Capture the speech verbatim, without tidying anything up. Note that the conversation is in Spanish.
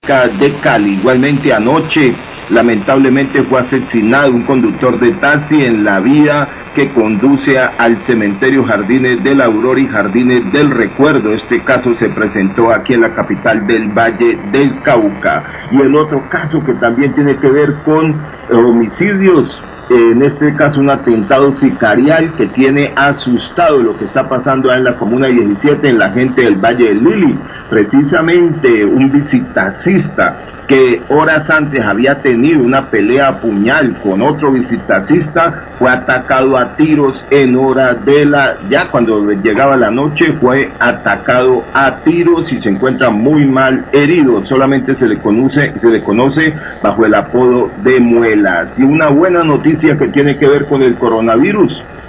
de Cali. Igualmente anoche, lamentablemente fue asesinado un conductor de taxi en la vía que conduce al cementerio Jardines de la Aurora y Jardines del Recuerdo. Este caso se presentó aquí en la capital del Valle del Cauca. Y el otro caso que también tiene que ver con homicidios, en este caso un atentado sicarial que tiene asustado lo que está pasando en la comuna diecisiete, en la gente del Valle del Lili. Precisamente un visitaxista que horas antes había tenido una pelea a puñal con otro visitaxista, fue atacado a tiros en horas de la, ya cuando llegaba la noche, fue atacado a tiros y se encuentra muy mal herido. Solamente se le conoce, se le conoce bajo el apodo de Muelas. Y una buena noticia que tiene que ver con el coronavirus.